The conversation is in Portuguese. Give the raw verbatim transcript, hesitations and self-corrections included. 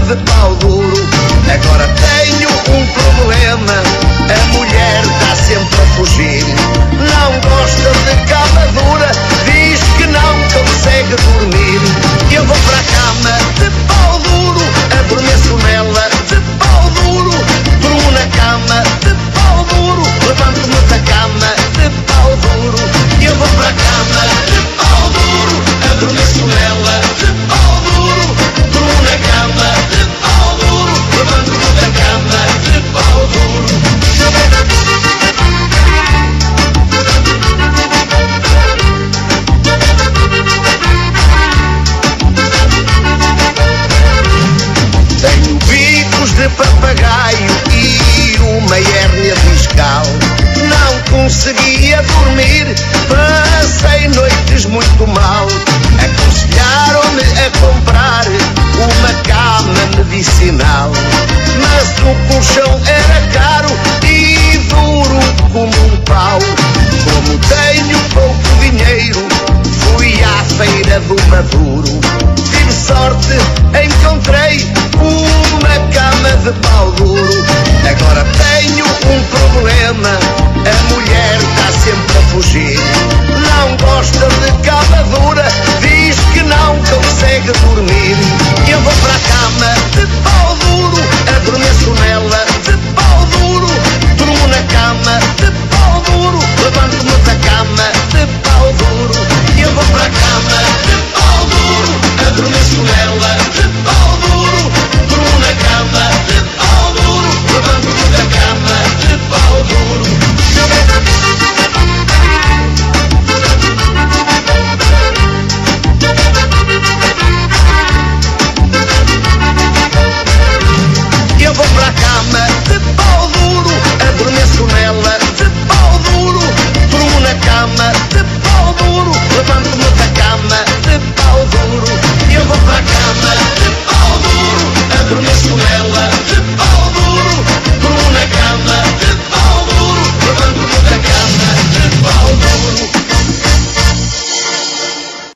de pau duro. Agora tenho um problema, a mulher está sempre a fugir. Não gosta de cama dura, diz que não consegue dormir. Eu vou para a cama de pau duro, adormeço nela de pau duro. Durmo na cama de pau duro, levanto-me da cama de pau duro. Eu vou para a cama de pau duro, adormeço nela de pau duro. Durmo na cama de pau duro, levanto-me da cama de pau duro. Tenho bicos de papagaio e uma hérnia discal. Não conseguia dormir, passei noites muito mal. Aconselharam-me a comprar uma cama medicinal, mas o colchão